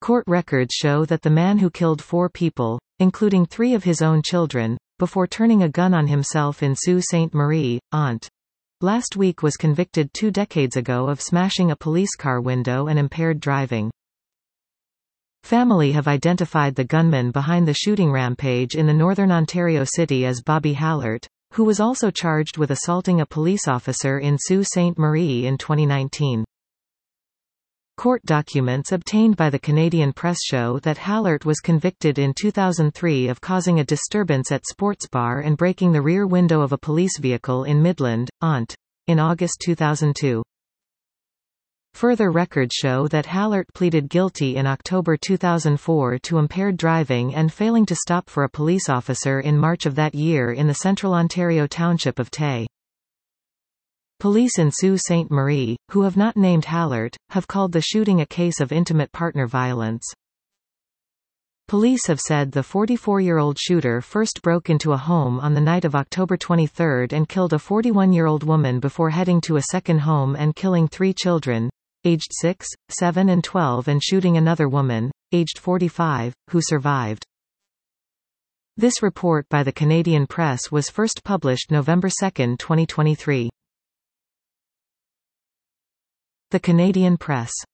Court records show that the man who killed 4 people, including 3 of his own children, before turning a gun on himself in Sault Ste. Marie, Ont. Last week was convicted 2 decades ago of smashing a police car window and impaired driving. Family have identified the gunman behind the shooting rampage in the northern Ontario city as Bobby Hallert, who was also charged with assaulting a police officer in Sault Ste. Marie in 2019. Court documents obtained by the Canadian Press show that Hallert was convicted in 2003 of causing a disturbance at Sports Bar and breaking the rear window of a police vehicle in Midland, Ont. in August 2002. Further records show that Hallert pleaded guilty in October 2004 to impaired driving and failing to stop for a police officer in March of that year in the central Ontario township of Tay. Police in Sault Ste. Marie, who have not named Hallert, have called the shooting a case of intimate partner violence. Police have said the 44-year-old shooter first broke into a home on the night of October 23 and killed a 41-year-old woman before heading to a second home and killing 3 children, aged 6, 7 and 12, and shooting another woman, aged 45, who survived. This report by the Canadian Press was first published November 2, 2023. The Canadian Press.